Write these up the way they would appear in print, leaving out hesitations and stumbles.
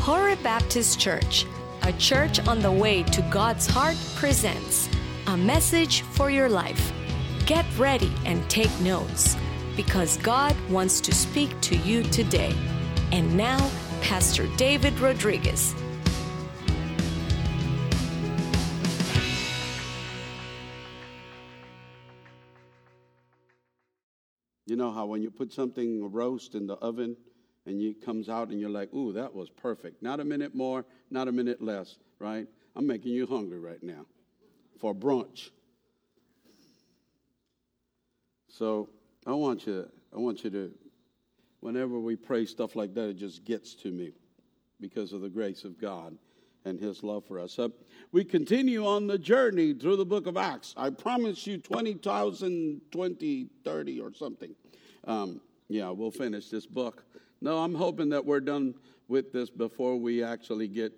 Horeb Baptist Church, a church on the way to God's heart, presents a message for your life. Get ready and take notes, because God wants to speak to you today. And now, Pastor David Rodriguez. You know how when you put something roast in the oven and it comes out and you're like, ooh, that was perfect. Not a minute more, not a minute less, right? I'm making you hungry right now for brunch. So I want you to, whenever we pray stuff like that, it just gets to me because of the grace of God and His love for us. We continue on the journey through the book of Acts. I promise you 20,000, 20, 30 or something. We'll finish this book. No, I'm hoping that we're done with this before we actually get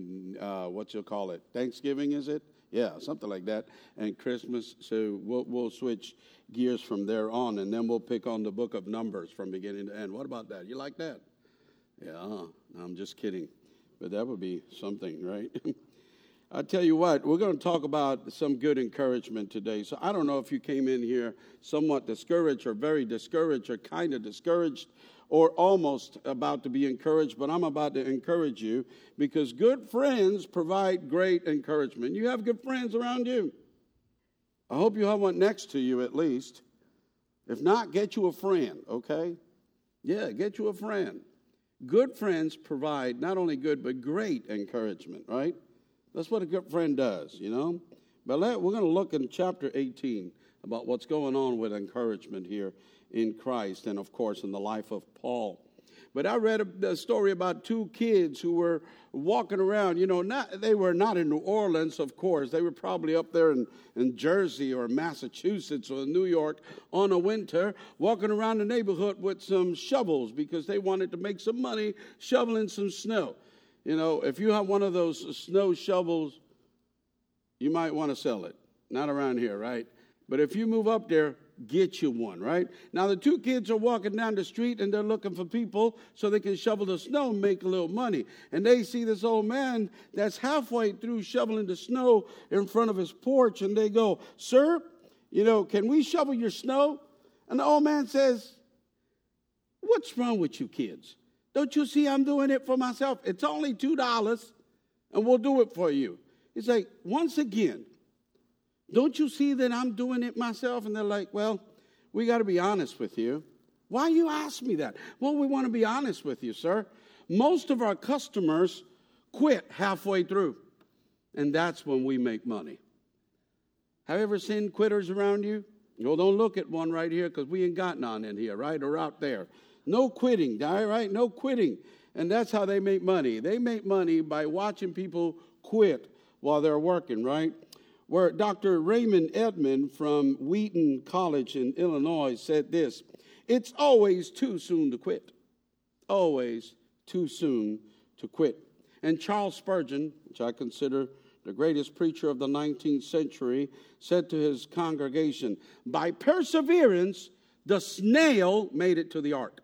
to, Thanksgiving, is it? Yeah, something like that, and Christmas. So we'll switch gears from there on, and then we'll pick on the book of Numbers from beginning to end. What about that? You like that? Yeah, I'm just kidding. But that would be something, right? I tell you what, we're going to talk about some good encouragement today. So I don't know if you came in here somewhat discouraged or very discouraged or kind of discouraged or almost about to be encouraged, but I'm about to encourage you because good friends provide great encouragement. You have good friends around you. I hope you have one next to you at least. If not, get you a friend, okay? Yeah, get you a friend. Good friends provide not only good, but great encouragement, right? That's what a good friend does, you know. But we're going to look in chapter 18 about what's going on with encouragement here in Christ and, of course, in the life of Paul. But I read a story about two kids who were walking around. You know, they were not in New Orleans, of course. They were probably up there in Jersey or Massachusetts or New York on a winter, walking around the neighborhood with some shovels because they wanted to make some money shoveling some snow. You know, if you have one of those snow shovels, you might want to sell it. Not around here, right? But if you move up there, get you one, right? Now, the two kids are walking down the street, and they're looking for people so they can shovel the snow and make a little money. And they see this old man that's halfway through shoveling the snow in front of his porch, and they go, "Sir, you know, can we shovel your snow?" And the old man says, "What's wrong with you kids? Don't you see I'm doing it for myself? It's only $2, and we'll do it for you." He's like, once again, don't you see that I'm doing it myself? And they're like, well, we got to be honest with you. Why you ask me that? Well, we want to be honest with you, sir. Most of our customers quit halfway through, and that's when we make money. Have you ever seen quitters around you? Well, don't look at one right here because we ain't got none in here, right, or out there. No quitting, right? No quitting. And that's how they make money. They make money by watching people quit while they're working, right? Where Dr. Raymond Edmond from Wheaton College in Illinois said this: "It's always too soon to quit. Always too soon to quit." And Charles Spurgeon, which I consider the greatest preacher of the 19th century, said to his congregation, "By perseverance, the snail made it to the ark."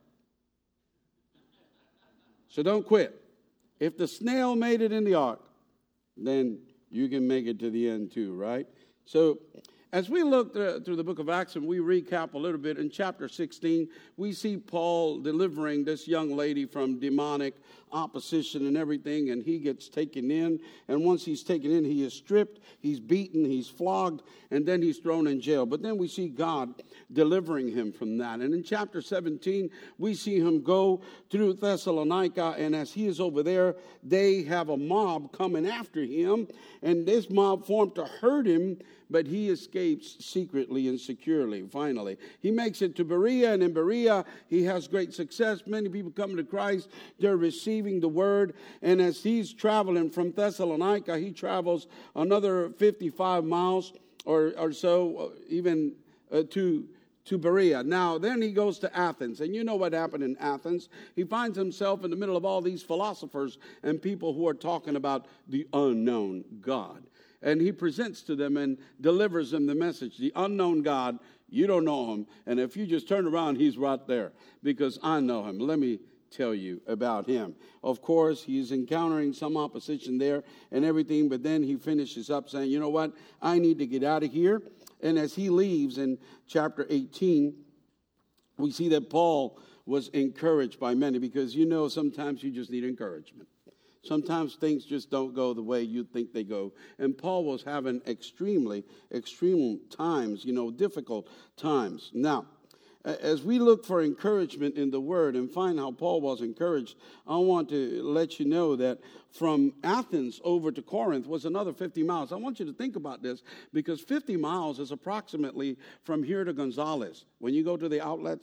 So don't quit. If the snail made it in the ark, then you can make it to the end too, right? So as we look through the book of Acts and we recap a little bit, in chapter 16, we see Paul delivering this young lady from demonic opposition and everything, and he gets taken in. And once he's taken in, he is stripped, he's beaten, he's flogged, and then he's thrown in jail. But then we see God delivering him from that. And in chapter 17, we see him go through Thessalonica, and as he is over there, they have a mob coming after him, and this mob formed to hurt him, but he escapes secretly and securely, finally. He makes it to Berea, and in Berea, he has great success. Many people come to Christ. They're receiving the word. And as he's traveling from Thessalonica, he travels another 55 miles or so, even to Berea. Now, then he goes to Athens. And you know what happened in Athens. He finds himself in the middle of all these philosophers and people who are talking about the unknown God. And he presents to them and delivers them the message. The unknown God, you don't know him. And if you just turn around, he's right there because I know him. Let me tell you about him. Of course, he's encountering some opposition there and everything, but then he finishes up saying, you know what, I need to get out of here. And as he leaves in chapter 18, we see that Paul was encouraged by many, because sometimes you just need encouragement. Sometimes things just don't go the way you think they go. And Paul was having extreme times, difficult times. Now, as we look for encouragement in the Word and find how Paul was encouraged, I want to let you know that from Athens over to Corinth was another 50 miles. I want you to think about this, because 50 miles is approximately from here to Gonzales. When you go to the outlets,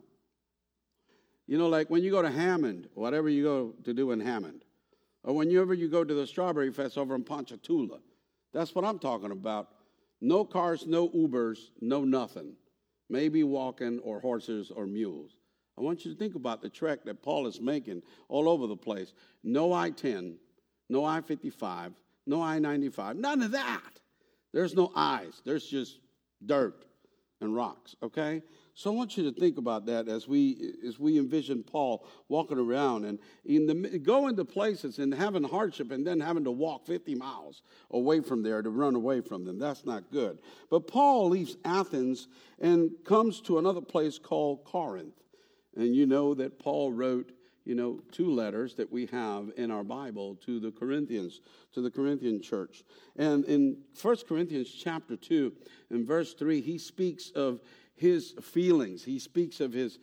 like when you go to Hammond, whatever you go to do in Hammond, or whenever you go to the Strawberry Fest over in Ponchatoula. That's what I'm talking about. No cars, no Ubers, no nothing. Maybe walking or horses or mules. I want you to think about the trek that Paul is making all over the place. No I-10, no I-55, no I-95, none of that. There's no I's. There's just dirt and rocks, okay? So I want you to think about that as we envision Paul walking around and going to places and having hardship and then having to walk 50 miles away from there to run away from them. That's not good. But Paul leaves Athens and comes to another place called Corinth. And you know that Paul wrote, 2 letters that we have in our Bible to the Corinthians, to the Corinthian church. And in 1 Corinthians chapter 2, in verse 3, he speaks of his feelings. He speaks of his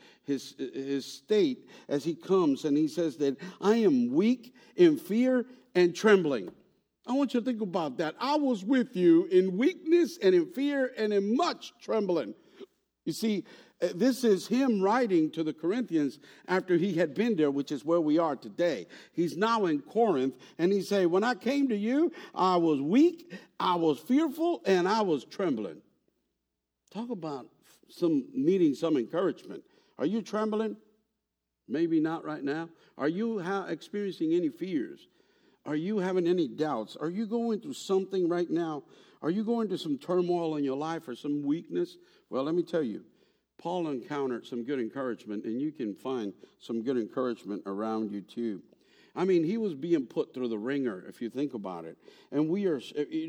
state as he comes, and he says that I am weak in fear and trembling. I want you to think about that. I was with you in weakness and in fear and in much trembling. You see, this is him writing to the Corinthians after he had been there, which is where we are today. He's now in Corinth, and he say, when I came to you, I was weak, I was fearful, and I was trembling. Talk about needing some encouragement. Are you trembling? Maybe not right now. Are you experiencing any fears? Are you having any doubts? Are you going through something right now? Are you going through some turmoil in your life or some weakness? Well, let me tell you, Paul encountered some good encouragement, and you can find some good encouragement around you too. I mean, he was being put through the ringer, if you think about it. And we are,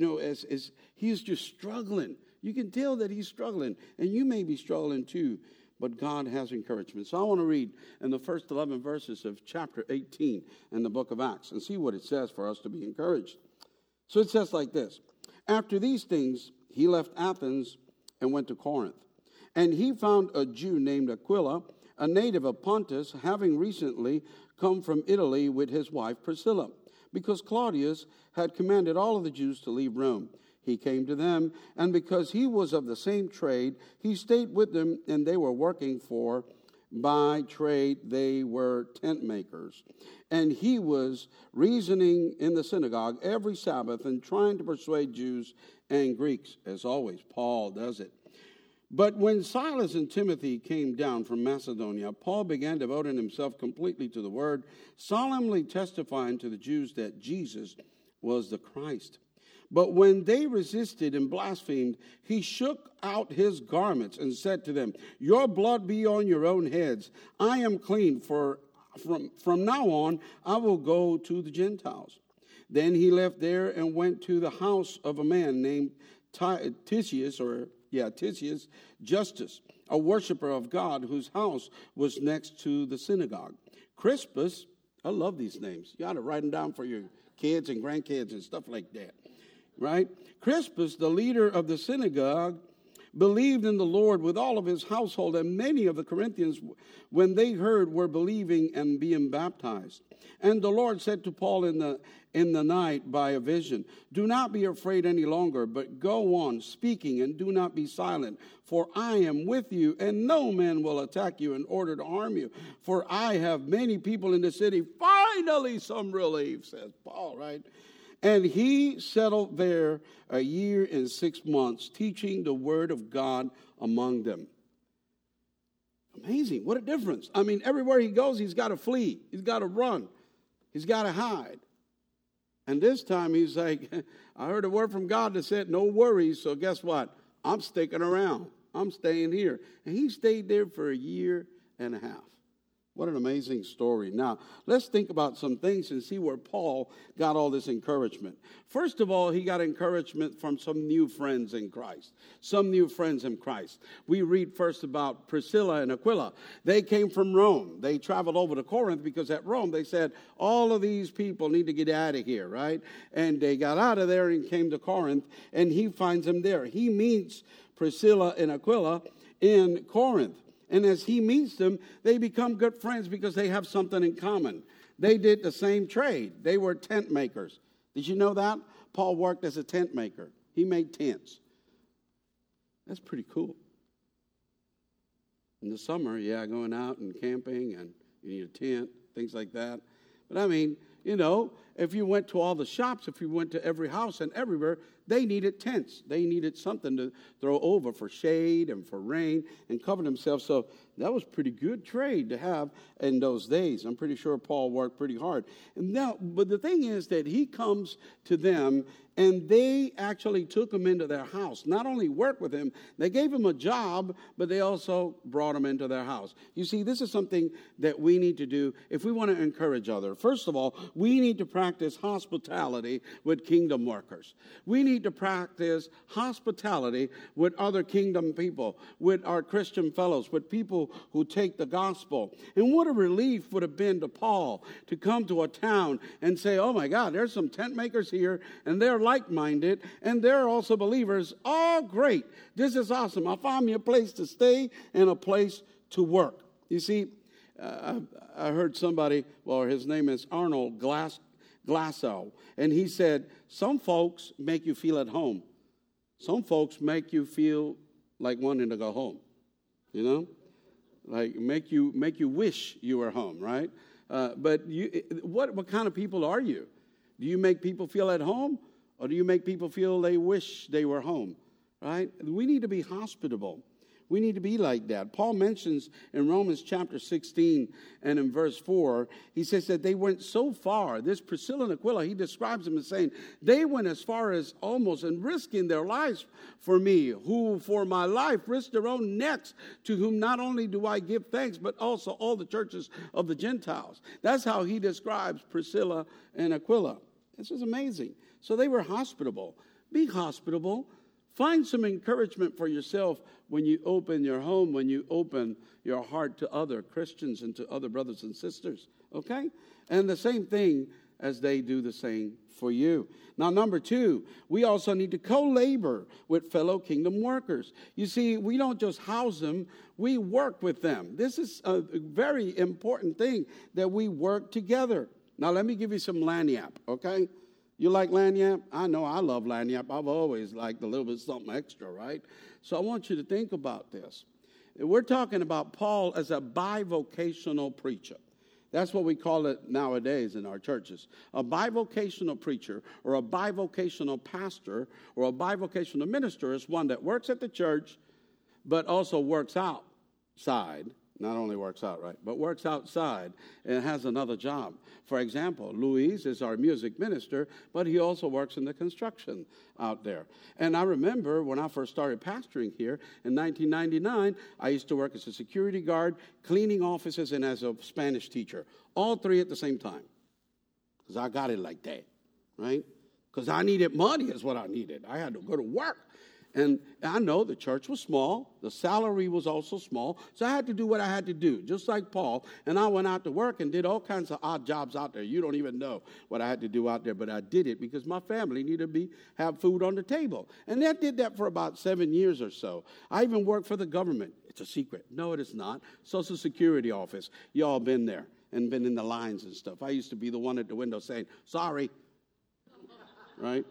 as he's just struggling. You can tell that he's struggling, and you may be struggling too, but God has encouragement. So I want to read in the first 11 verses of chapter 18 in the book of Acts and see what it says for us to be encouraged. So it says like this: after these things, he left Athens and went to Corinth. And he found a Jew named Aquila, a native of Pontus, having recently come from Italy with his wife Priscilla, because Claudius had commanded all of the Jews to leave Rome. He came to them, and because he was of the same trade, he stayed with them, and they were working for, by trade, they were tent makers. And he was reasoning in the synagogue every Sabbath and trying to persuade Jews and Greeks. As always, Paul does it. But when Silas and Timothy came down from Macedonia, Paul began devoting himself completely to the word, solemnly testifying to the Jews that Jesus was the Christ. But when they resisted and blasphemed, he shook out his garments and said to them, your blood be on your own heads. I am clean, for from now on I will go to the Gentiles. Then he left there and went to the house of a man named Titius Justus, a worshiper of God, whose house was next to the synagogue. Crispus, I love these names. You ought to write them down for your kids and grandkids and stuff like that. Right? Crispus, the leader of the synagogue, believed in the Lord with all of his household, and many of the Corinthians, when they heard, were believing and being baptized. And the Lord said to Paul in the night by a vision, do not be afraid any longer, but go on speaking and do not be silent, for I am with you, and no man will attack you in order to harm you. For I have many people in the city. Finally, some relief, says Paul, right? And he settled there 1 year and 6 months, teaching the word of God among them. Amazing. What a difference. I mean, everywhere he goes, he's got to flee. He's got to run. He's got to hide. And this time he's like, I heard a word from God that said, no worries. So guess what? I'm sticking around. I'm staying here. And he stayed there for 1.5 years. What an amazing story. Now, let's think about some things and see where Paul got all this encouragement. First of all, he got encouragement from some new friends in Christ. Some new friends in Christ. We read first about Priscilla and Aquila. They came from Rome. They traveled over to Corinth because at Rome they said, all of these people need to get out of here, right? And they got out of there and came to Corinth, and he finds them there. He meets Priscilla and Aquila in Corinth. And as he meets them, they become good friends because they have something in common. They did the same trade. They were tent makers. Did you know that? Paul worked as a tent maker. He made tents. That's pretty cool. In the summer, going out and camping, and you need a tent, things like that. But I mean, if you went to all the shops, if you went to every house and everywhere, they needed tents. They needed something to throw over for shade and for rain and cover themselves. So that was pretty good trade to have in those days. I'm pretty sure Paul worked pretty hard. But the thing is that he comes to them, and they actually took him into their house. Not only worked with him, they gave him a job, but they also brought him into their house. You see, this is something that we need to do if we want to encourage others. First of all, we need to practice hospitality with kingdom workers. We need to practice hospitality with other kingdom people, with our Christian fellows, with people who take the gospel. And what a relief would have been to Paul to come to a town and say, oh my God, there's some tent makers here, and they're like-minded, and they're also believers. Oh, great. This is awesome. I found me a place to stay and a place to work. You see, I heard somebody, his name is Arnold Glasgow, and he said, some folks make you feel at home. Some folks make you feel like wanting to go home, like make you wish you were home, right? But what kind of people are you? Do you make people feel at home, or do you make people feel they wish they were home, right? We need to be hospitable. We need to be like that. Paul mentions in Romans chapter 16 and in verse 4, he says that they went so far. This Priscilla and Aquila, he describes them as saying, they went as far as almost and risking their lives for me, who for my life risked their own necks, to whom not only do I give thanks, but also all the churches of the Gentiles. That's how he describes Priscilla and Aquila. This is amazing. So they were hospitable. Be hospitable. Find some encouragement for yourself when you open your home, when you open your heart to other Christians and to other brothers and sisters, okay? And the same thing as they do the same for you. Now, number 2, we also need to co-labor with fellow kingdom workers. You see, we don't just house them, we work with them. This is a very important thing, that we work together. Now, let me give you some lagniappe, okay? You like lagniappe? I know I love lagniappe. I've always liked a little bit something extra, right? So I want you to think about this. We're talking about Paul as a bivocational preacher. That's what we call it nowadays in our churches. A bivocational preacher or a bivocational pastor or a bivocational minister is one that works at the church but also works outside. Not only works out, right, but works outside and has another job. For example, Luis is our music minister, but he also works in the construction out there. And I remember when I first started pastoring here in 1999, I used to work as a security guard, cleaning offices, and as a Spanish teacher. All 3 at the same time. Because I got it like that, right? Because I needed money is what I needed. I had to go to work. And I know the church was small. The salary was also small. So I had to do what I had to do, just like Paul. And I went out to work and did all kinds of odd jobs out there. You don't even know what I had to do out there, but I did it because my family needed to have food on the table. And I did that for about 7 years or so. I even worked for the government. It's a secret. No, it is not. Social Security office. You all been there and been in the lines and stuff. I used to be the one at the window saying, sorry. Right?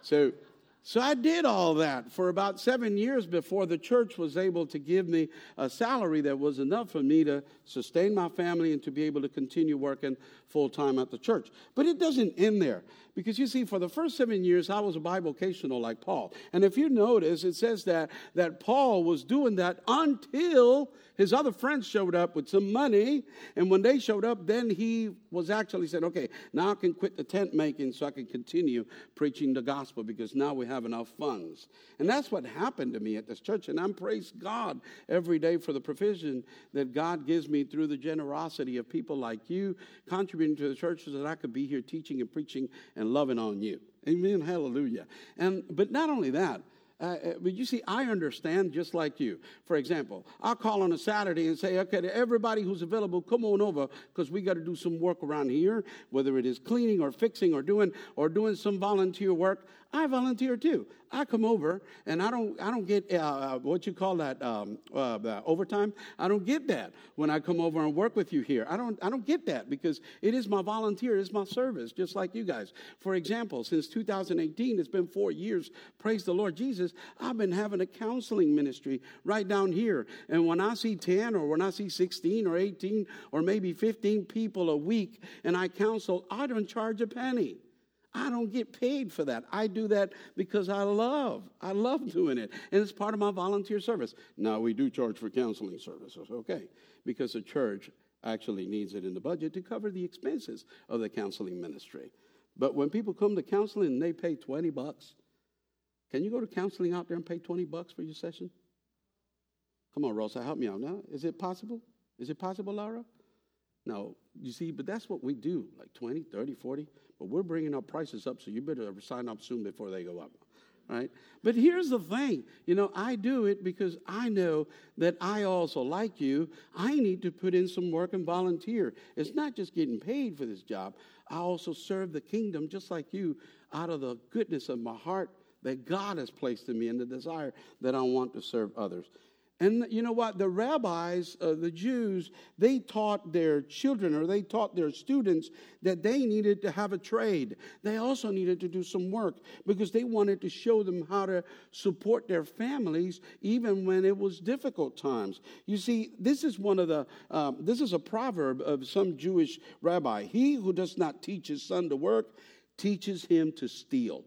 So I did all that for about 7 years before the church was able to give me a salary that was enough for me to sustain my family and to be able to continue working full-time at the church. But it doesn't end there. Because you see, for the first 7 years, I was a bivocational like Paul. And if you notice, it says that Paul was doing that until his other friends showed up with some money, and when they showed up, then he was actually said, okay, now I can quit the tent making so I can continue preaching the gospel because now we have enough funds. And that's what happened to me at this church, and I'm praise God every day for the provision that God gives me through the generosity of people like you contributing to the church so that I could be here teaching and preaching and loving on you. Amen, hallelujah. But not only that, but you see, I understand just like you. For example, I'll call on a Saturday and say, okay, to everybody who's available, come on over because we got to do some work around here, whether it is cleaning or fixing or doing some volunteer work. I volunteer too. I come over and I don't get what you call that overtime. I don't get that when I come over and work with you here. I don't get that because it is my volunteer, it's my service, just like you guys. For example, since 2018, it's been 4 years. Praise the Lord Jesus. I've been having a counseling ministry right down here, and when I see 10 or when I see 16 or 18 or maybe 15 people a week, and I counsel, I don't charge a penny. I don't get paid for that. I do that because I love doing it. And it's part of my volunteer service. Now, we do charge for counseling services, okay, because the church actually needs it in the budget to cover the expenses of the counseling ministry. But when people come to counseling and they pay $20, can you go to counseling out there and pay $20 for your session? Come on, Rosa, help me out now. Is it possible? Is it possible, Laura? No, you see, but that's what we do, like 20, 30, 40. But we're bringing our prices up, so you better sign up soon before they go up, right? But here's the thing. I do it because I know that I also, like you, I need to put in some work and volunteer. It's not just getting paid for this job. I also serve the kingdom just like you out of the goodness of my heart that God has placed in me and the desire that I want to serve others. And you know what? The rabbis, the Jews, they taught their children or they taught their students that they needed to have a trade. They also needed to do some work because they wanted to show them how to support their families even when it was difficult times. You see, this is this is a proverb of some Jewish rabbi. He who does not teach his son to work teaches him to steal.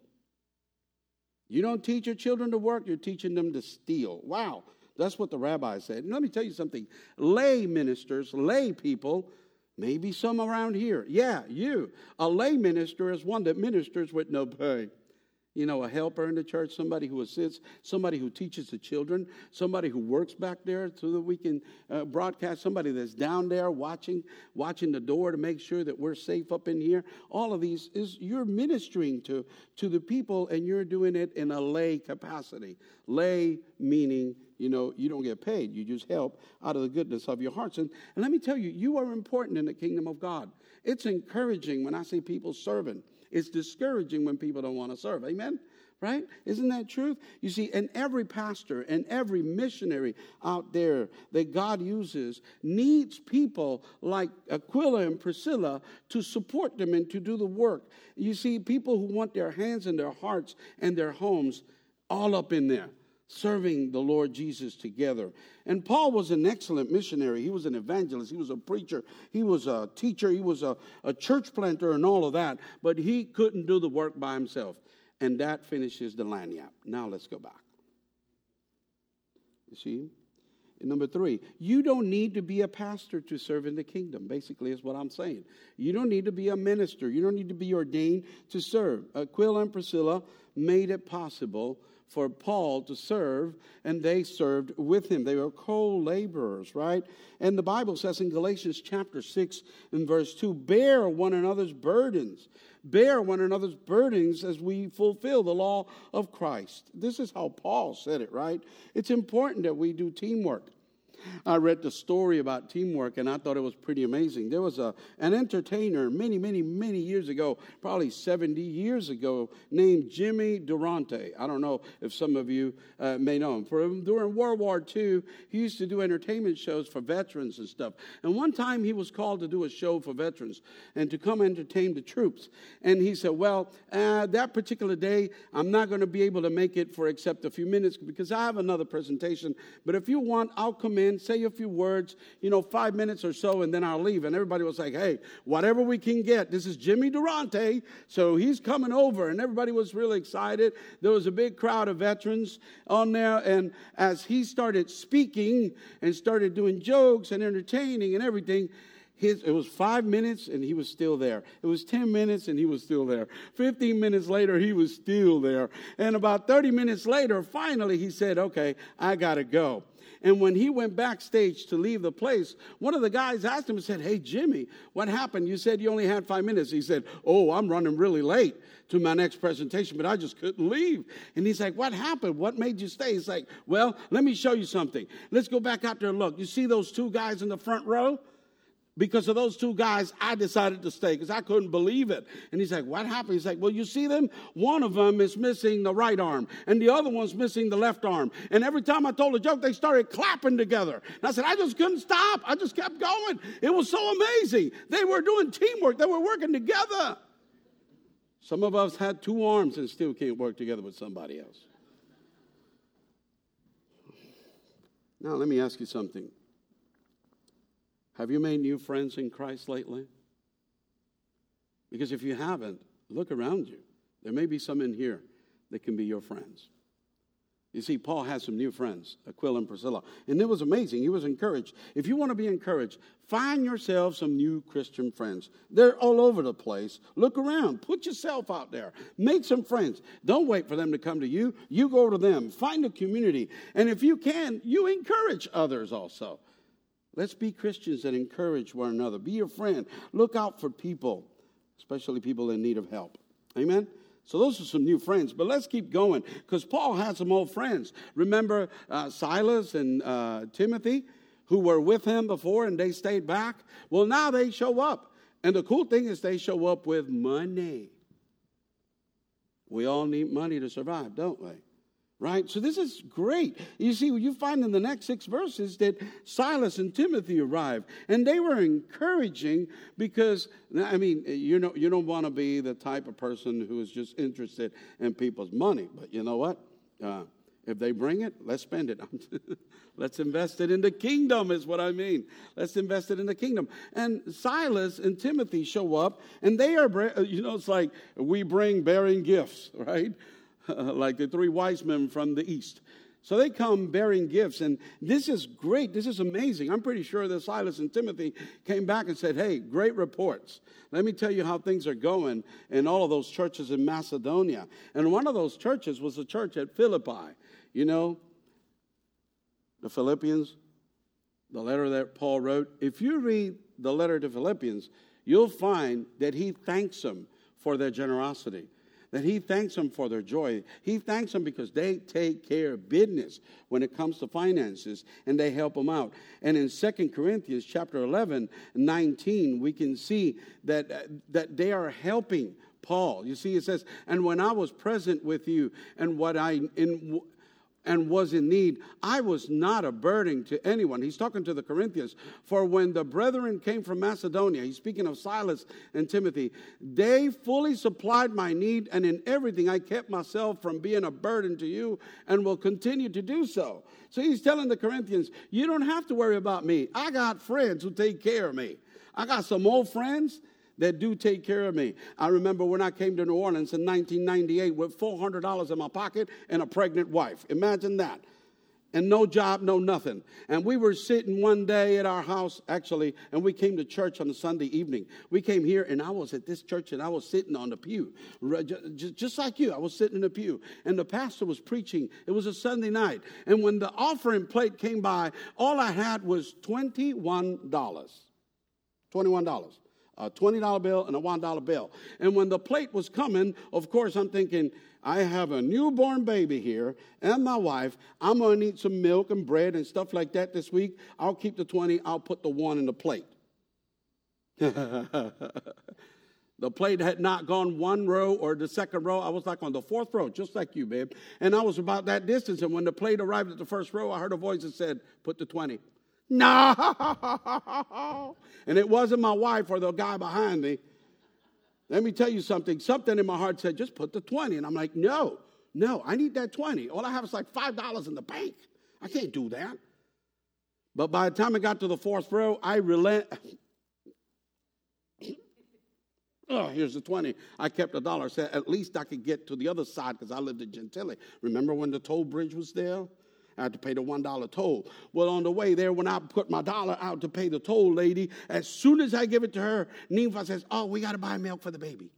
You don't teach your children to work, you're teaching them to steal. Wow. That's what the rabbi said. And let me tell you something. Lay ministers, lay people, maybe some around here. Yeah, you. A lay minister is one that ministers with no pay. A helper in the church, somebody who assists, somebody who teaches the children, somebody who works back there so that we can broadcast, somebody that's down there watching the door to make sure that we're safe up in here. All of these you're ministering to the people, and you're doing it in a lay capacity. Lay meaning, you don't get paid. You just help out of the goodness of your hearts. And let me tell you, you are important in the kingdom of God. It's encouraging when I see people serving. It's discouraging when people don't want to serve. Amen? Right? Isn't that truth? You see, and every pastor and every missionary out there that God uses needs people like Aquila and Priscilla to support them and to do the work. You see, people who want their hands and their hearts and their homes all up in there, serving the Lord Jesus together. And Paul was an excellent missionary. He was an evangelist. He was a preacher. He was a teacher. He was a church planter and all of that. But he couldn't do the work by himself. And that finishes the lanyard. Now let's go back. You see? And number 3, you don't need to be a pastor to serve in the kingdom, basically is what I'm saying. You don't need to be a minister. You don't need to be ordained to serve. Aquila and Priscilla made it possible for Paul to serve, and they served with him. They were co-laborers, right? And the Bible says in Galatians chapter 6 and verse 2, bear one another's burdens. Bear one another's burdens as we fulfill the law of Christ. This is how Paul said it, right? It's important that we do teamwork. I read the story about teamwork, and I thought it was pretty amazing. There was an entertainer many, many, many years ago, probably 70 years ago, named Jimmy Durante. I don't know if some of you may know him. During World War II, he used to do entertainment shows for veterans and stuff. And one time he was called to do a show for veterans and to come entertain the troops. And he said, well, that particular day, I'm not going to be able to make it for except a few minutes because I have another presentation. But if you want, I'll come in in, say a few words, 5 minutes or so, and then I'll leave. And everybody was like, hey, whatever we can get. This is Jimmy Durante, so he's coming over. And everybody was really excited. There was a big crowd of veterans on there. And as he started speaking and started doing jokes and entertaining and everything, it was 5 minutes and he was still there. It was 10 minutes and he was still there. 15 minutes later, he was still there. And about 30 minutes later, finally, he said, okay, I got to go. And when he went backstage to leave the place, one of the guys asked him and said, hey, Jimmy, what happened? You said you only had 5 minutes. He said, oh, I'm running really late to my next presentation, but I just couldn't leave. And he's like, what happened? What made you stay? He's like, well, let me show you something. Let's go back out there and look. You see those two guys in the front row? Because of those two guys, I decided to stay because I couldn't believe it. And he's like, what happened? He's like, well, you see them? One of them is missing the right arm, and the other one's missing the left arm. And every time I told a joke, they started clapping together. And I said, I just couldn't stop. I just kept going. It was so amazing. They were doing teamwork. They were working together. Some of us had two arms and still can't work together with somebody else. Now, let me ask you something. Have you made new friends in Christ lately? Because if you haven't, look around you. There may be some in here that can be your friends. You see, Paul had some new friends, Aquila and Priscilla. And it was amazing. He was encouraged. If you want to be encouraged, find yourself some new Christian friends. They're all over the place. Look around. Put yourself out there. Make some friends. Don't wait for them to come to you. You go to them. Find a community. And if you can, you encourage others also. Let's be Christians that encourage one another. Be your friend. Look out for people, especially people in need of help. Amen? So those are some new friends. But let's keep going because Paul had some old friends. Remember Silas and Timothy who were with him before and they stayed back? Well, now they show up. And the cool thing is they show up with money. We all need money to survive, don't we? Right? So this is great. You see, you find in the next 6 verses that Silas and Timothy arrived. And they were encouraging because, you don't want to be the type of person who is just interested in people's money. But you know what? If they bring it, let's spend it. Let's invest it in the kingdom is what I mean. Let's invest it in the kingdom. And Silas and Timothy show up. And they are, it's like we bring bearing gifts, right? Like the 3 wise men from the east. So they come bearing gifts, and this is great. This is amazing. I'm pretty sure that Silas and Timothy came back and said, hey, great reports. Let me tell you how things are going in all of those churches in Macedonia. And one of those churches was the church at Philippi. You know, the Philippians, the letter that Paul wrote. If you read the letter to Philippians, you'll find that he thanks them for their generosity. That he thanks them for their joy. He thanks them because they take care of business when it comes to finances, and they help them out. And in 2 Corinthians chapter 11, 19, we can see that they are helping Paul. You see, it says, and when I was present with you and was in need, I was not a burden to anyone. He's talking to the Corinthians. For when the brethren came from Macedonia, he's speaking of Silas and Timothy, they fully supplied my need, and in everything I kept myself from being a burden to you and will continue to do so. So he's telling the Corinthians, you don't have to worry about me. I got friends who take care of me. I got some old friends that do take care of me. I remember when I came to New Orleans in 1998 with $400 in my pocket and a pregnant wife. Imagine that. And no job, no nothing. And we were sitting one day at our house, actually, and we came to church on a Sunday evening. We came here, and I was at this church, and I was sitting on the pew. Just like you, I was sitting in the pew. And the pastor was preaching. It was a Sunday night. And when the offering plate came by, all I had was $21. $21. A $20 bill and a $1 bill. And when the plate was coming, of course, I'm thinking, I have a newborn baby here and my wife. I'm going to need some milk and bread and stuff like that this week. I'll keep the 20. I'll put the 1 in the plate. The plate had not gone 1 row or the 2nd row. I was like on the 4th row, just like you, babe. And I was about that distance. And when the plate arrived at the 1st row, I heard a voice that said, put the 20. No. And it wasn't my wife or the guy behind me. Let me tell you something. Something in my heart said, just put the 20. And I'm like, no, I need that 20. All I have is like $5 in the bank. I can't do that. But by the time I got to the fourth row, I relent. Oh, here's the 20. I kept $1. Said at least I could get to the other side because I lived in Gentilly. Remember when the toll bridge was there? I had to pay the $1 toll. Well, on the way there, when I put my dollar out to pay the toll lady, as soon as I give it to her, Nympha says, "Oh, we got to buy milk for the baby."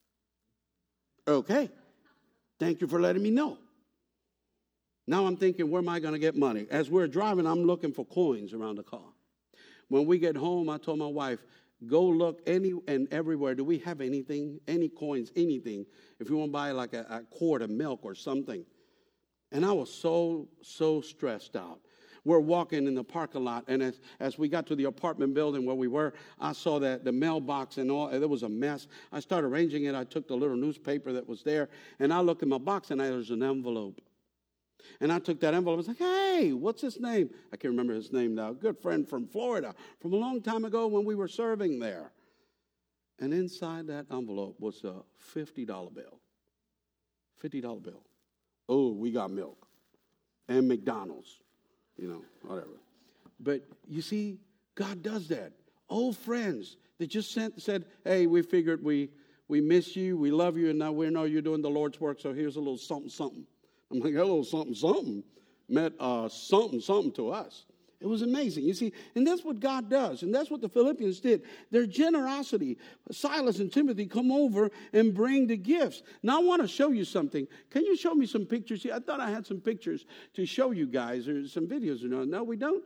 Okay. Thank you for letting me know. Now I'm thinking, where am I going to get money? As we're driving, I'm looking for coins around the car. When we get home, I told my wife, go look any and everywhere. Do we have anything, any coins, anything? If you want to buy like a quart of milk or something. And I was so stressed out. We're walking in the parking lot, and as we got to the apartment building where we were, I saw that the mailbox and all, there was a mess. I started arranging it. I took the little newspaper that was there, and I looked in my box, and there's an envelope. And I took that envelope. I was like, "Hey, what's his name?" I can't remember his name now. Good friend from Florida, from a long time ago when we were serving there. And inside that envelope was a $50 bill. $50 bill. Oh, we got milk. And McDonald's. Whatever. But you see, God does that. Old friends that just said, "Hey, we figured we miss you, we love you, and now we know you're doing the Lord's work, so here's a little something, something." I'm like, a little something, something meant something, something to us. It was amazing. You see, and that's what God does, and that's what the Philippians did. Their generosity. Silas and Timothy come over and bring the gifts. Now, I want to show you something. Can you show me some pictures here? I thought I had some pictures to show you guys, or some videos. No, we don't.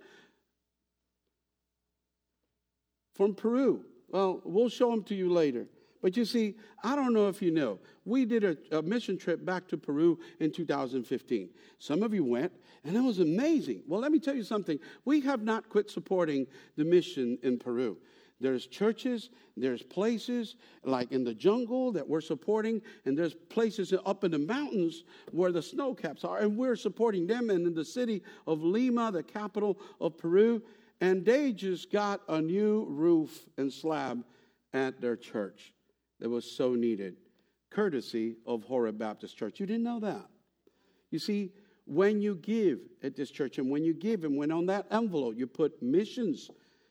From Peru. Well, we'll show them to you later. But you see, I don't know if you know, we did a mission trip back to Peru in 2015. Some of you went, and it was amazing. Well, let me tell you something. We have not quit supporting the mission in Peru. There's churches, there's places like in the jungle that we're supporting, and there's places up in the mountains where the snow caps are, and we're supporting them. And in the city of Lima, the capital of Peru, and they just got a new roof and slab at their church. That was so needed, courtesy of Horeb Baptist Church. You didn't know that. You see, when you give at this church, and when you give, and when on that envelope you put missions,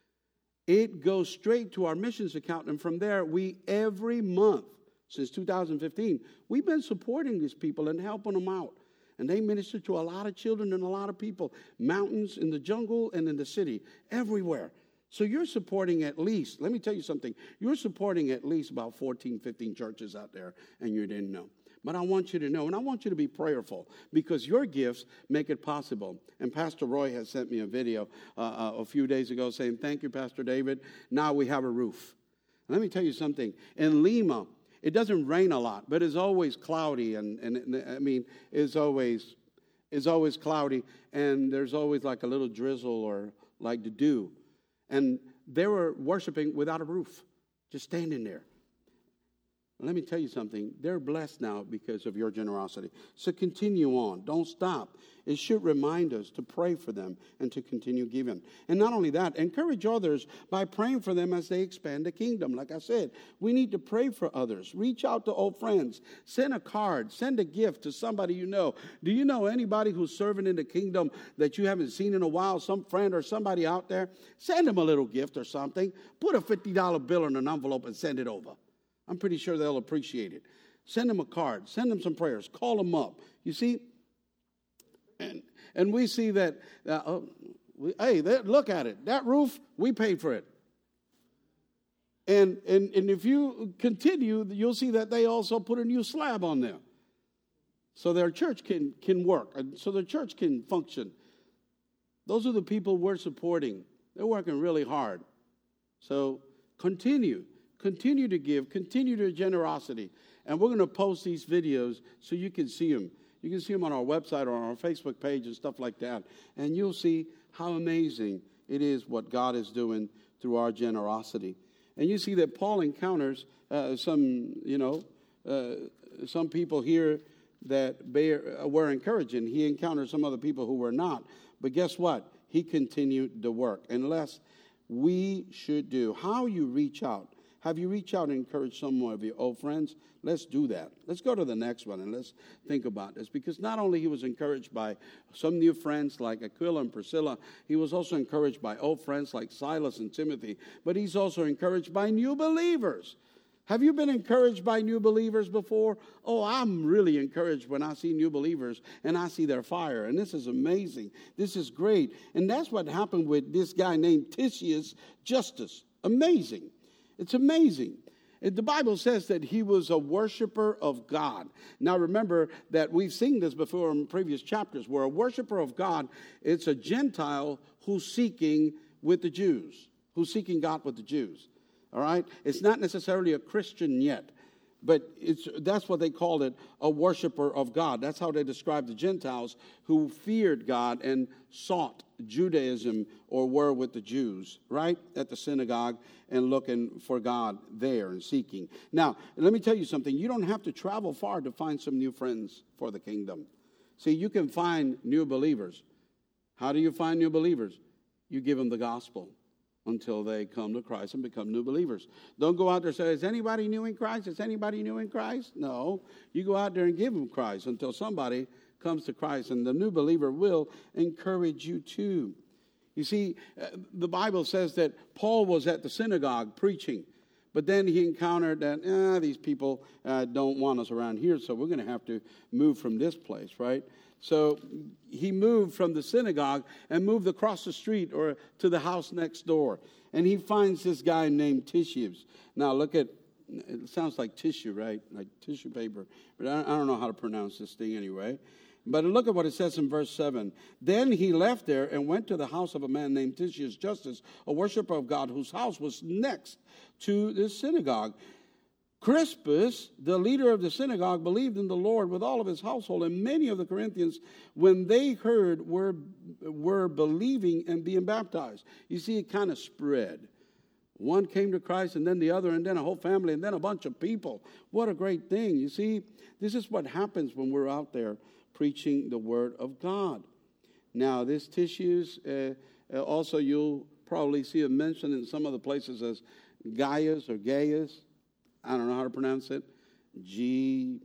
it goes straight to our missions account. And from there, we every month, since 2015, we've been supporting these people and helping them out. And they minister to a lot of children and a lot of people, mountains, in the jungle, and in the city, everywhere. So you're supporting at least, let me tell you something, you're supporting at least about 14, 15 churches out there, and you didn't know. But I want you to know, and I want you to be prayerful, because your gifts make it possible. And Pastor Roy has sent me a video a few days ago saying, "Thank you, Pastor David. Now we have a roof." And let me tell you something. In Lima, it doesn't rain a lot, but it's always cloudy, it's always cloudy, and there's always like a little drizzle or like the dew. And they were worshiping without a roof, just standing there. Let me tell you something. They're blessed now because of your generosity. So continue on. Don't stop. It should remind us to pray for them and to continue giving. And not only that, encourage others by praying for them as they expand the kingdom. Like I said, we need to pray for others. Reach out to old friends. Send a card. Send a gift to somebody you know. Do you know anybody who's serving in the kingdom that you haven't seen in a while? Some friend or somebody out there? Send them a little gift or something. Put a $50 bill in an envelope and send it over. I'm pretty sure they'll appreciate it. Send them a card. Send them some prayers. Call them up. You see? And we see that, look at it. That roof, we paid for it. And if you continue, you'll see that they also put a new slab on there. So their church can work. And so their church can function. Those are the people we're supporting. They're working really hard. So continue. Continue to give. Continue to generosity. And we're going to post these videos so you can see them. You can see them on our website or on our Facebook page and stuff like that. And you'll see how amazing it is what God is doing through our generosity. And you see that Paul encounters some people here that were encouraging. He encountered some other people who were not. But guess what? He continued the work. Unless we should do. How you reach out. Have you reached out and encouraged some of your old friends? Let's do that. Let's go to the next one and let's think about this. Because not only he was encouraged by some new friends like Aquila and Priscilla, he was also encouraged by old friends like Silas and Timothy, but he's also encouraged by new believers. Have you been encouraged by new believers before? Oh, I'm really encouraged when I see new believers and I see their fire. And this is amazing. This is great. And that's what happened with this guy named Titius Justus. Amazing. It's amazing. The Bible says that he was a worshiper of God. Now remember that we've seen this before in previous chapters, where a worshiper of God, it's a Gentile who's seeking with the Jews, who's seeking God with the Jews. All right? It's not necessarily a Christian yet, but that's what they called it, a worshiper of God. That's how they described the Gentiles who feared God and sought Judaism or were with the Jews, right, at the synagogue and looking for God there and seeking. Now, let me tell you something. You don't have to travel far to find some new friends for the kingdom. See, you can find new believers. How do you find new believers? You give them the gospel until they come to Christ and become new believers. Don't go out there and say, is anybody new in Christ? Is anybody new in Christ? No. You go out there and give them Christ until somebody comes to Christ, and the new believer will encourage you too. You see, the Bible says that Paul was at the synagogue preaching, but then he encountered that these people don't want us around here, so we're going to have to move from this place, right? So he moved from the synagogue and moved across the street or to the house next door. And he finds this guy named Titius. Now look at, it sounds like tissue, right? Like tissue paper. But I don't know how to pronounce this thing anyway. But look at what it says in verse 7. Then he left there and went to the house of a man named Titius Justus, a worshiper of God, whose house was next to this synagogue. Crispus, the leader of the synagogue, believed in the Lord with all of his household, and many of the Corinthians, when they heard, were believing and being baptized. You see, it kind of spread. One came to Christ, and then the other, and then a whole family, and then a bunch of people. What a great thing. You see, this is what happens when we're out there preaching the word of God. Now, this Titius, also you'll probably see it mentioned in some other places as Gaius or Gaius. I don't know how to pronounce it. Gauis,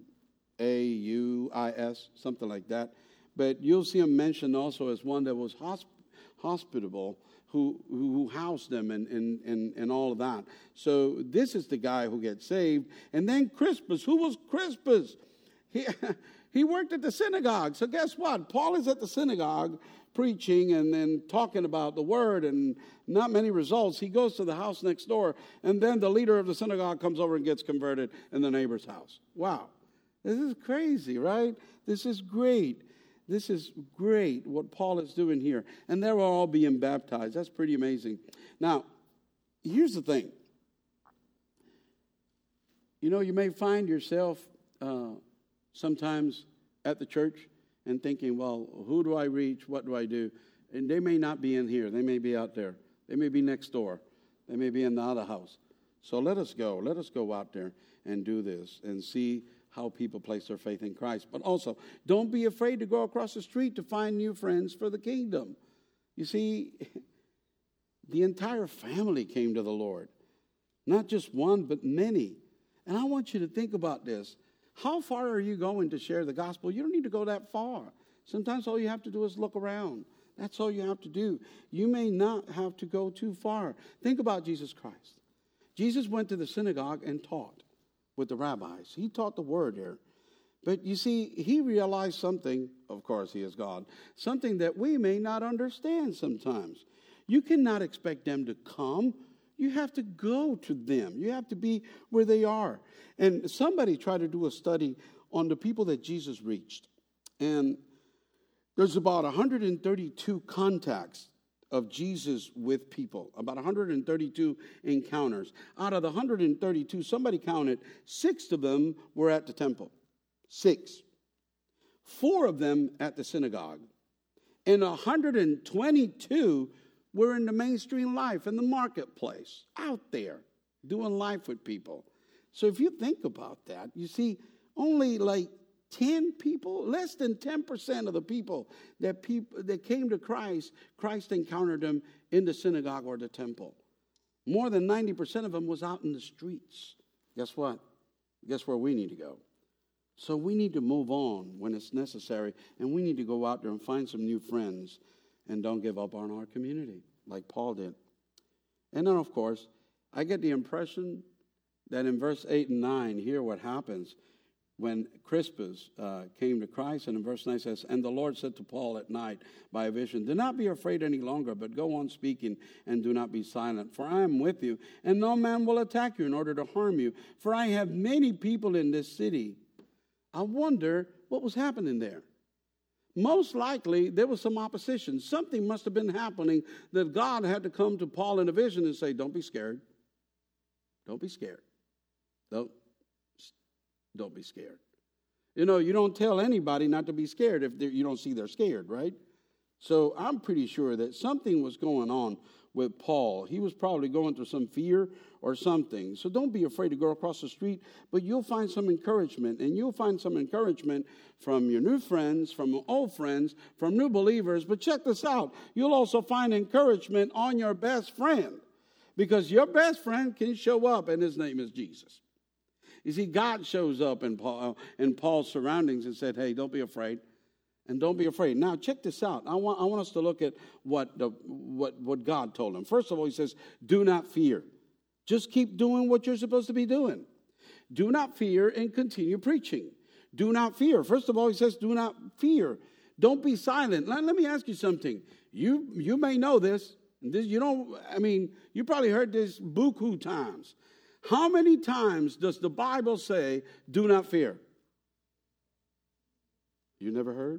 something like that. But you'll see him mentioned also as one that was hospitable, who housed them and all of that. So this is the guy who gets saved. And then Crispus. Who was Crispus? He worked at the synagogue. So guess what? Paul is at the synagogue preaching and then talking about the word and not many results. He goes to the house next door, and then the leader of the synagogue comes over and gets converted in the neighbor's house. Wow. This is crazy, right? This is great. This is great what Paul is doing here. And they were all being baptized. That's pretty amazing. Now, here's the thing. You know, you may find yourself sometimes at the church and thinking, well, who do I reach? What do I do? And they may not be in here. They may be out there. They may be next door. They may be in the other house. So let us go. Let us go out there and do this and see how people place their faith in Christ. But also, don't be afraid to go across the street to find new friends for the kingdom. You see, the entire family came to the Lord. Not just one, but many. And I want you to think about this. How far are you going to share the gospel? You don't need to go that far. Sometimes all you have to do is look around. That's all you have to do. You may not have to go too far. Think about Jesus Christ. Jesus went to the synagogue and taught with the rabbis. He taught the word there. But you see, he realized something, of course he is God, something that we may not understand sometimes. You cannot expect them to come. You have to go to them. You have to be where they are. And somebody tried to do a study on the people that Jesus reached. And there's about 132 contacts of Jesus with people, about 132 encounters. Out of the 132, somebody counted 6 of them were at the temple. 6. 4 of them at the synagogue. And 122 were in the mainstream life, in the marketplace, out there, doing life with people. So if you think about that, you see only like 10 people, less than 10% of the people that came to Christ encountered them in the synagogue or the temple. More than 90% of them was out in the streets. Guess what? Guess where we need to go? So we need to move on when it's necessary, and we need to go out there and find some new friends and don't give up on our community like Paul did. And then, of course, I get the impression that in verse 8 and 9, hear what happens when Crispus came to Christ. And in verse 9 says, and the Lord said to Paul at night by a vision, do not be afraid any longer, but go on speaking and do not be silent. For I am with you, and no man will attack you in order to harm you. For I have many people in this city. I wonder what was happening there. Most likely, there was some opposition. Something must have been happening that God had to come to Paul in a vision and say, don't be scared. Don't be scared. Don't be scared. You know, you don't tell anybody not to be scared if you don't see they're scared, right? So I'm pretty sure that something was going on with Paul. He was probably going through some fear or something. So don't be afraid to go across the street, but you'll find some encouragement. And you'll find some encouragement from your new friends, from old friends, from new believers. But check this out. You'll also find encouragement on your best friend, because your best friend can show up, and his name is Jesus. You see, God shows up in Paul's surroundings and said, hey, don't be afraid. And don't be afraid. Now, check this out. I want us to look at what God told him. First of all, he says, do not fear. Just keep doing what you're supposed to be doing. Do not fear and continue preaching. Do not fear. First of all, he says, do not fear. Don't be silent. Let me ask you something. You may know this. You probably heard this buku times. How many times does the Bible say, do not fear? You never heard?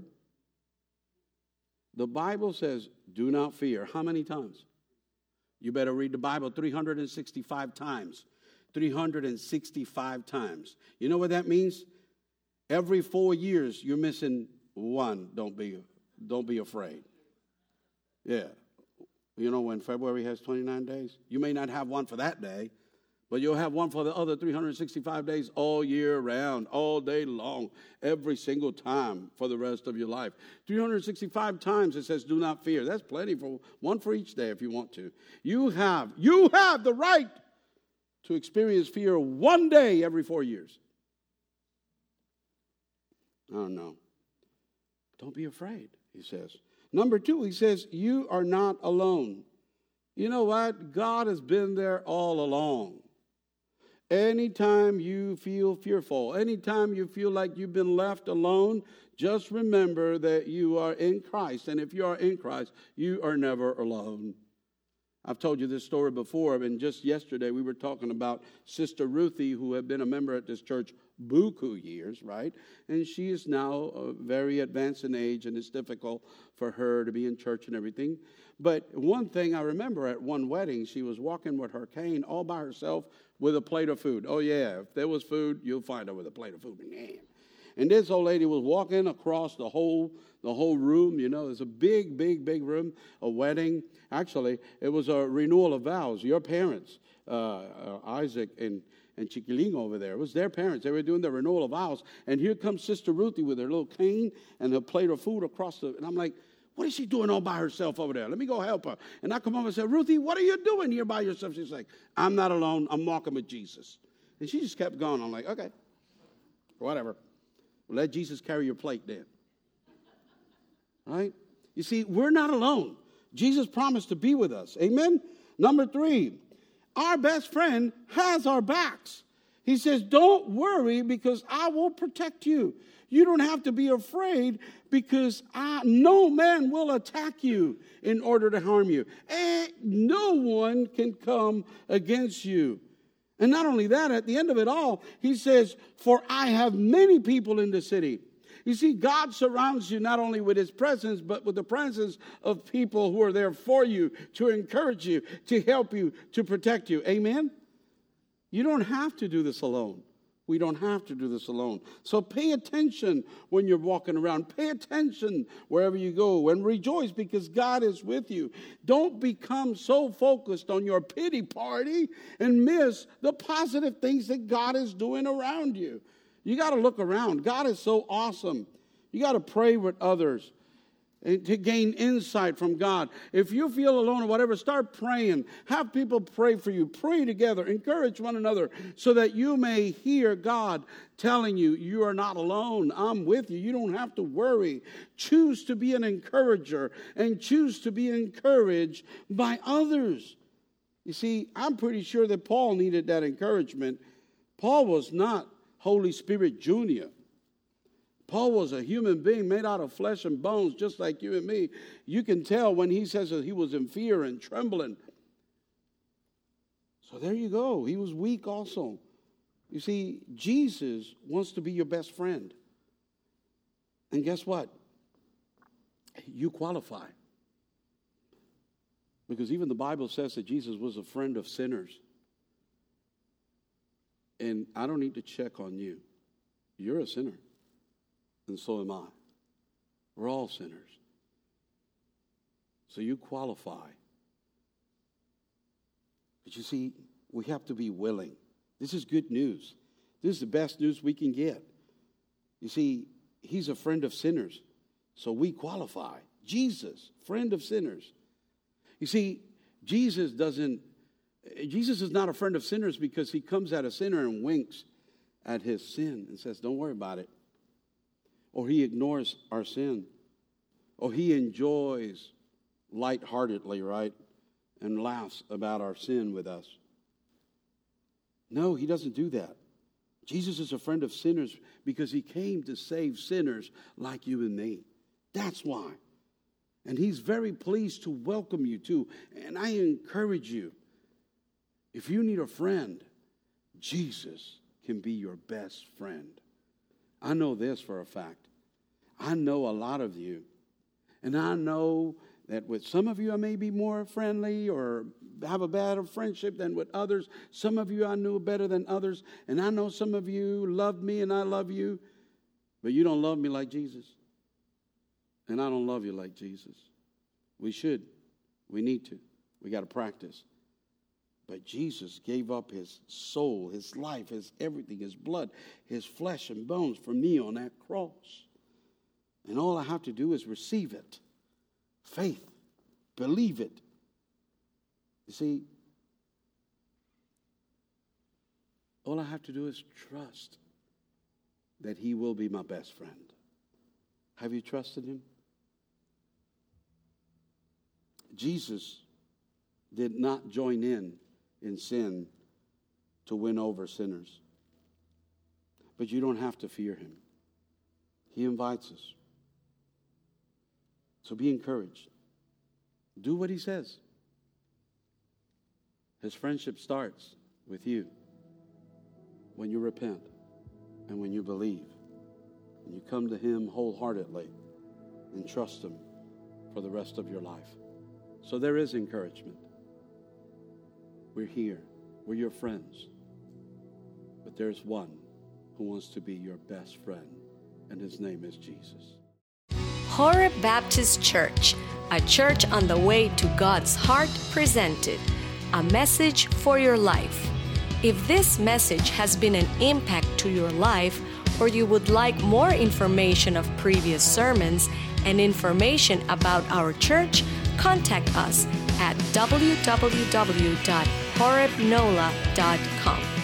The Bible says, do not fear. How many times? You better read the Bible 365 times. 365 times. You know what that means? Every 4 years, you're missing one. Don't be afraid. Yeah. You know, when February has 29 days, you may not have one for that day, but you'll have one for the other 365 days all year round, all day long, every single time for the rest of your life. 365 times it says, do not fear. That's plenty, for one for each day if you want to. You have the right to experience fear one day every 4 years. Oh, no. Don't be afraid, he says. Number 2, he says, you are not alone. You know what? God has been there all along. Anytime you feel fearful, anytime you feel like you've been left alone, just remember that you are in Christ. And if you are in Christ, you are never alone. I've told you this story before, and just yesterday we were talking about Sister Ruthie, who had been a member at this church buku years, right? And she is now very advanced in age, and it's difficult for her to be in church and everything. But one thing I remember at one wedding, she was walking with her cane all by herself with a plate of food. Oh, yeah, if there was food, you'll find her with a plate of food. And this old lady was walking across the whole room. You know, it's a big, big, big room, a wedding. Actually, it was a renewal of vows. Your parents, Isaac and Chiquilingo over there, it was their parents. They were doing the renewal of vows. And here comes Sister Ruthie with her little cane and her plate of food across and I'm like, what is she doing all by herself over there? Let me go help her. And I come over and say, Ruthie, what are you doing here by yourself? She's like, I'm not alone. I'm walking with Jesus. And she just kept going. I'm like, okay, whatever. Let Jesus carry your plate then. Right? You see, we're not alone. Jesus promised to be with us. Amen? Number 3, our best friend has our backs. He says, don't worry because I will protect you. You don't have to be afraid because no man will attack you in order to harm you. And no one can come against you. And not only that, at the end of it all, he says, for I have many people in the city. You see, God surrounds you not only with his presence, but with the presence of people who are there for you, to encourage you, to help you, to protect you. Amen? You don't have to do this alone. We don't have to do this alone. So pay attention when you're walking around. Pay attention wherever you go and rejoice because God is with you. Don't become so focused on your pity party and miss the positive things that God is doing around you. You got to look around. God is so awesome. You got to pray with others. and to gain insight from God. If you feel alone or whatever, start praying. Have people pray for you. Pray together. Encourage one another so that you may hear God telling you, you are not alone. I'm with you. You don't have to worry. Choose to be an encourager and choose to be encouraged by others. You see, I'm pretty sure that Paul needed that encouragement. Paul was not Holy Spirit Jr. Paul was a human being made out of flesh and bones, just like you and me. You can tell when he says that he was in fear and trembling. So there you go. He was weak also. You see, Jesus wants to be your best friend. And guess what? You qualify. Because even the Bible says that Jesus was a friend of sinners. And I don't need to check on you. You're a sinner. And so am I. We're all sinners. So you qualify. But you see, we have to be willing. This is good news. This is the best news we can get. You see, he's a friend of sinners. So we qualify. Jesus, friend of sinners. You see, Jesus is not a friend of sinners because he comes at a sinner and winks at his sin and says, don't worry about it. Or he ignores our sin. Or he enjoys lightheartedly, right? And laughs about our sin with us. No, he doesn't do that. Jesus is a friend of sinners because he came to save sinners like you and me. That's why. And he's very pleased to welcome you too. And I encourage you, if you need a friend, Jesus can be your best friend. I know this for a fact. I know a lot of you. And I know that with some of you I may be more friendly or have a better friendship than with others. Some of you I knew better than others. And I know some of you love me and I love you. But you don't love me like Jesus. And I don't love you like Jesus. We should. We need to. We got to practice. But Jesus gave up his soul, his life, his everything, his blood, his flesh and bones for me on that cross. And all I have to do is receive it. Faith. Believe it. You see, all I have to do is trust that he will be my best friend. Have you trusted him? Jesus did not join in sin to win over sinners. But you don't have to fear him. He invites us. So be encouraged. Do what he says. His friendship starts with you when you repent and when you believe. And you come to him wholeheartedly and trust him for the rest of your life. So there is encouragement. We're here. We're your friends. But there's one who wants to be your best friend, and his name is Jesus. Horeb Baptist Church, a church on the way to God's heart, presented a message for your life. If this message has been an impact to your life, or you would like more information of previous sermons and information about our church, contact us at www.horebnola.com.